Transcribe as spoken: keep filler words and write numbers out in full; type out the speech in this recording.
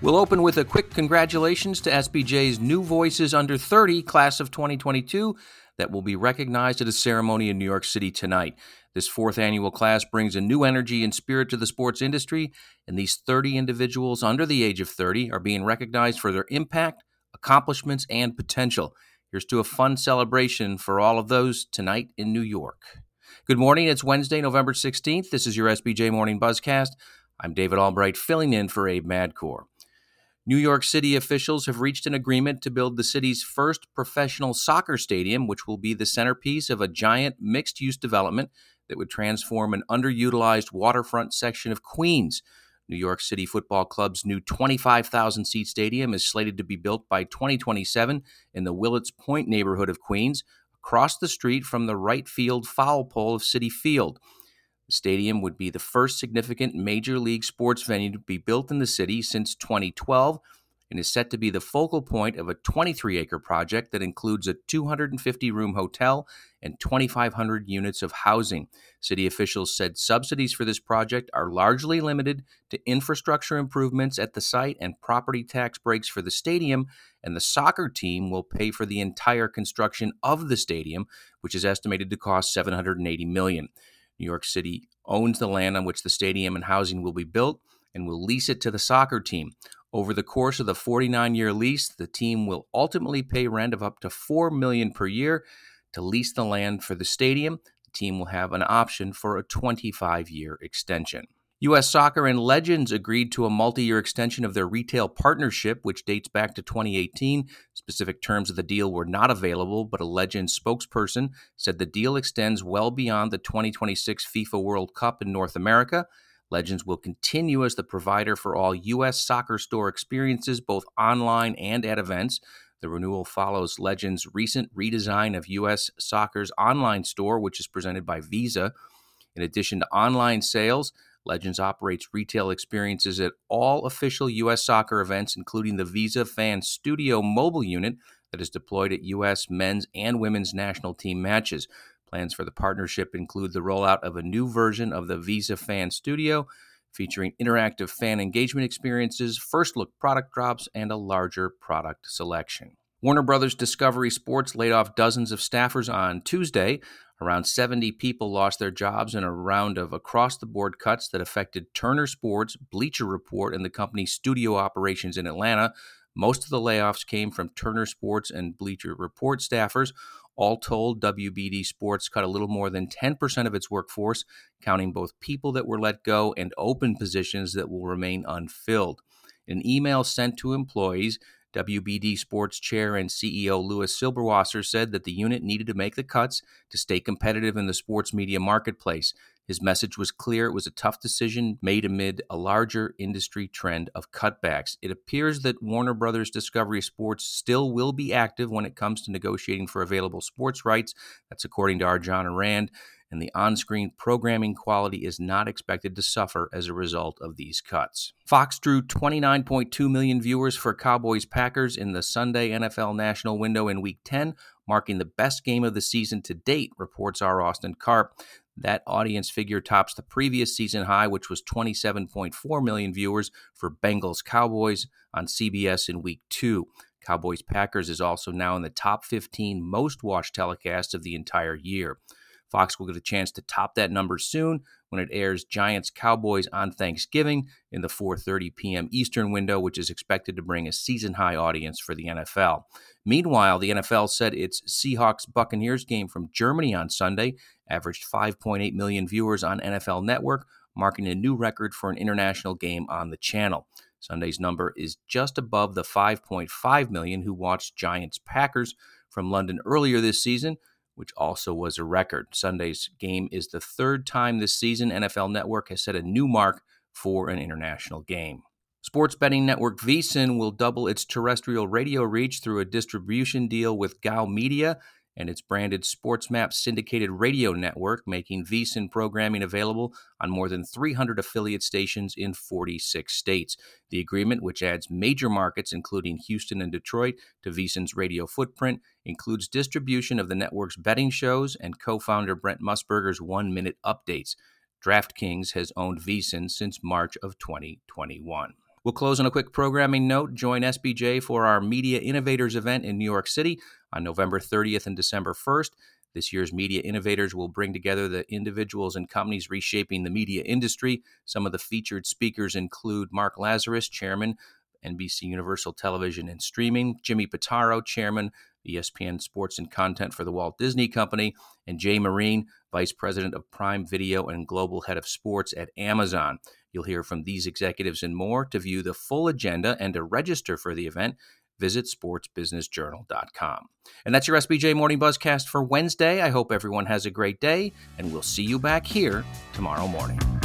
We'll open with a quick congratulations to S B J's New Voices Under thirty class of twenty twenty-two that will be recognized at a ceremony in New York City tonight. This fourth annual class brings a new energy and spirit to the sports industry, and these thirty individuals under the age of thirty are being recognized for their impact, accomplishments, and potential. Here's to a fun celebration for all of those tonight in New York. Good morning. It's Wednesday, November sixteenth. This is your S B J Morning Buzzcast. I'm David Albright, filling in for Abe Madkour. New York City officials have reached an agreement to build the city's first professional soccer stadium, which will be the centerpiece of a giant mixed-use development that would transform an underutilized waterfront section of Queens. New York City Football Club's new twenty-five thousand seat stadium is slated to be built by twenty twenty-seven in the Willets Point neighborhood of Queens, across the street from the right field foul pole of Citi Field. The stadium would be the first significant major league sports venue to be built in the city since twenty twelve and is set to be the focal point of a twenty-three acre project that includes a two hundred fifty room hotel and twenty-five hundred units of housing. City officials said subsidies for this project are largely limited to infrastructure improvements at the site and property tax breaks for the stadium, and the soccer team will pay for the entire construction of the stadium, which is estimated to cost seven hundred eighty million dollars. New York City owns the land on which the stadium and housing will be built and will lease it to the soccer team. Over the course of the forty-nine year lease, the team will ultimately pay rent of up to four million dollars per year to lease the land for the stadium. The team will have an option for a twenty-five year extension. U S Soccer and Legends agreed to a multi-year extension of their retail partnership, which dates back to twenty eighteen. Specific terms of the deal were not available, but a Legends spokesperson said the deal extends well beyond the twenty twenty-six FIFA World Cup in North America. Legends will continue as the provider for all U S soccer store experiences, both online and at events. The renewal follows Legends' recent redesign of U S Soccer's online store, which is presented by Visa. In addition to online sales, Legends operates retail experiences at all official U S soccer events, including the Visa Fan Studio mobile unit that is deployed at U S men's and women's national team matches. Plans for the partnership include the rollout of a new version of the Visa Fan Studio, featuring interactive fan engagement experiences, first-look product drops, and a larger product selection. Warner Brothers Discovery Sports laid off dozens of staffers on Tuesday. Around seventy people lost their jobs in a round of across-the-board cuts that affected Turner Sports, Bleacher Report, and the company's studio operations in Atlanta. Most of the layoffs came from Turner Sports and Bleacher Report staffers. All told, W B D Sports cut a little more than ten percent of its workforce, counting both people that were let go and open positions that will remain unfilled. In an email sent to employees, W B D Sports Chair and C E O Louis Silberwasser said that the unit needed to make the cuts to stay competitive in the sports media marketplace. His message was clear. It was a tough decision made amid a larger industry trend of cutbacks. It appears that Warner Brothers Discovery Sports still will be active when it comes to negotiating for available sports rights. That's according to Arjana Rand. And the on-screen programming quality is not expected to suffer as a result of these cuts. Fox drew twenty-nine point two million viewers for Cowboys-Packers in the Sunday N F L National Window in Week ten, marking the best game of the season to date, reports R. Austin Karp. That audience figure tops the previous season high, which was twenty-seven point four million viewers for Bengals-Cowboys on C B S in Week two. Cowboys-Packers is also now in the top fifteen most-watched telecasts of the entire year. Fox will get a chance to top that number soon when it airs Giants-Cowboys on Thanksgiving in the four thirty p.m. Eastern window, which is expected to bring a season-high audience for the N F L. Meanwhile, the N F L said its Seahawks-Buccaneers game from Germany on Sunday averaged five point eight million viewers on N F L Network, marking a new record for an international game on the channel. Sunday's number is just above the five point five million who watched Giants-Packers from London earlier this season, which also was a record. Sunday's game is the third time this season N F L Network has set a new mark for an international game. Sports betting network VSiN will double its terrestrial radio reach through a distribution deal with G A O Media and its branded SportsMap syndicated radio network, making VSiN programming available on more than three hundred affiliate stations in forty-six states. The agreement, which adds major markets including Houston and Detroit to VSiN's radio footprint, includes distribution of the network's betting shows and co-founder Brent Musburger's one-minute updates. DraftKings has owned VSiN since March of twenty twenty-one. We'll close on a quick programming note. Join S B J for our Media Innovators event in New York City on November thirtieth and December first. This year's Media Innovators will bring together the individuals and companies reshaping the media industry. Some of the featured speakers include Mark Lazarus, Chairman, N B C Universal Television and Streaming, Jimmy Pitaro, Chairman, E S P N Sports and Content for the Walt Disney Company, and Jay Marine, Vice President of Prime Video and Global Head of Sports at Amazon. You'll hear from these executives and more. To view the full agenda and to register for the event, visit sports business journal dot com. And that's your S B J Morning Buzzcast for Wednesday. I hope everyone has a great day, and we'll see you back here tomorrow morning.